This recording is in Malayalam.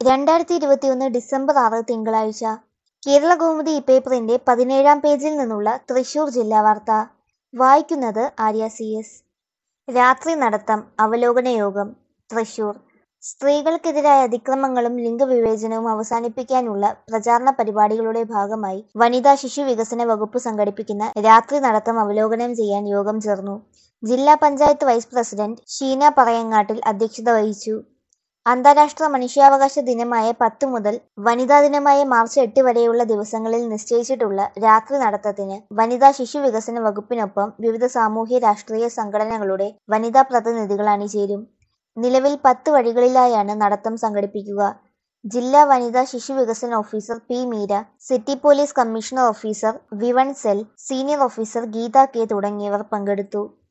2021 ഡിസംബർ 6 തിങ്കളാഴ്ച. കേരളകൗമുദി പേപ്പറിന്റെ 17-ാം പേജിൽ നിന്നുള്ള തൃശൂർ ജില്ലാ വാർത്ത. വായിക്കുന്നത് ആര്യ സി എസ്. രാത്രി നടത്തം അവലോകന യോഗം തൃശൂർ. സ്ത്രീകൾക്കെതിരായ അതിക്രമങ്ങളും ലിംഗവിവേചനവും അവസാനിപ്പിക്കാനുള്ള പ്രചാരണ പരിപാടികളുടെ ഭാഗമായി വനിതാ ശിശു വികസന വകുപ്പ് സംഘടിപ്പിക്കുന്ന രാത്രി നടത്തം അവലോകനം ചെയ്യാൻ യോഗം ചേർന്നു. ജില്ലാ പഞ്ചായത്ത് വൈസ് പ്രസിഡന്റ് ഷീന പറയങ്ങാട്ടിൽ അധ്യക്ഷത വഹിച്ചു. അന്താരാഷ്ട്ര മനുഷ്യാവകാശ ദിനമായ 10 മുതൽ വനിതാ ദിനമായ മാർച്ച് 8 വരെയുള്ള ദിവസങ്ങളിൽ നിശ്ചയിച്ചിട്ടുള്ള രാത്രി നടത്തത്തിന് വനിതാ ശിശു വികസന വകുപ്പിനൊപ്പം വിവിധ സാമൂഹ്യ രാഷ്ട്രീയ സംഘടനകളുടെ വനിതാ പ്രതിനിധികൾ അണിചേരും. നിലവിൽ 10 വഴികളിലായാണ് നടത്തം സംഘടിപ്പിക്കുക. ജില്ലാ വനിതാ ശിശു വികസന officer P Meera, city police commissioner officer വിവൺ cell, senior officer Geetha K തുടങ്ങിയവർ പങ്കെടുത്തു.